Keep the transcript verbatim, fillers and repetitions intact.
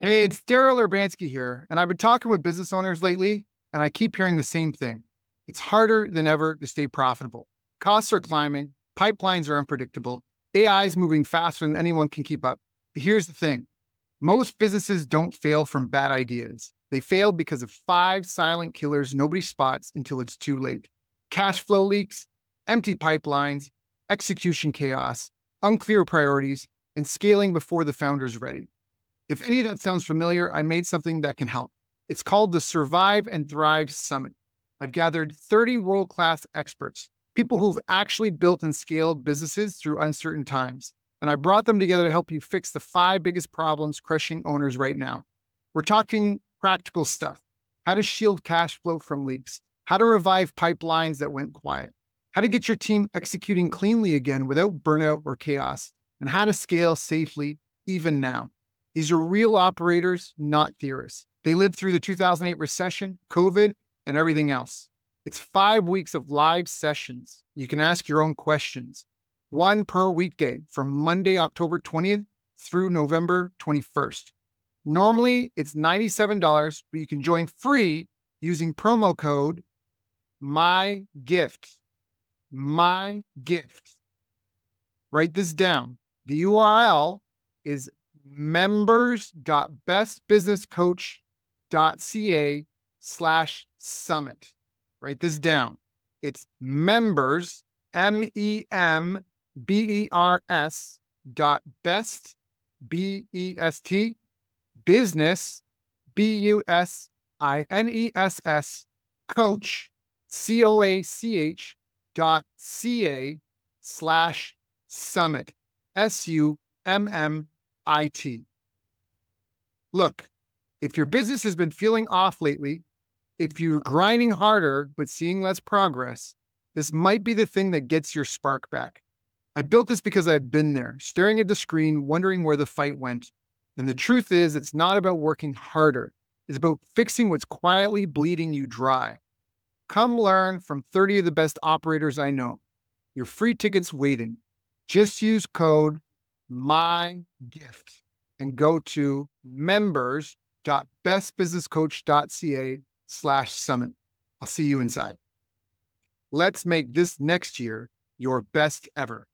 Hey, it's Daryl Urbanski here, and I've been talking with business owners lately, and I keep hearing the same thing. It's harder than ever to stay profitable. Costs are climbing, pipelines are unpredictable, A I is moving faster than anyone can keep up. But here's the thing: most businesses don't fail from bad ideas. They fail because of five silent killers nobody spots until it's too late. Cash flow leaks, empty pipelines, execution chaos, unclear priorities, and scaling before the founder's ready. If any of that sounds familiar, I made something that can help. It's called the Survive and Thrive Summit. I've gathered thirty world class experts, people who've actually built and scaled businesses through uncertain times. And I brought them together to help you fix the five biggest problems crushing owners right now. We're talking practical stuff: how to shield cash flow from leaks, how to revive pipelines that went quiet, how to get your team executing cleanly again without burnout or chaos, and how to scale safely even now. These are real operators, not theorists. They lived through the two thousand eight recession, COVID, and everything else. It's five weeks of live sessions. You can ask your own questions, one per weekday from Monday, October twentieth through November twenty-first. Normally, it's ninety-seven dollars, but you can join free using promo code MYGIFT. MYGIFT. Write this down. The U R L is members.bestbusinesscoach.ca slash summit. Write this down. It's members, M E M B E R S dot best, B E S T, business, B U S I N E S S, coach, C O A C H dot C A slash summit, S U M M I T. Look, if your business has been feeling off lately, if you're grinding harder but seeing less progress, this might be the thing that gets your spark back. I built this because I've been there, staring at the screen, wondering where the fight went. And the truth is, it's not about working harder. It's about fixing what's quietly bleeding you dry. Come learn from thirty of the best operators I know. Your free ticket's waiting. Just use code MYGIFT and go to members.bestbusinesscoach.ca slash summit. I'll see you inside. Let's make this next year your best ever.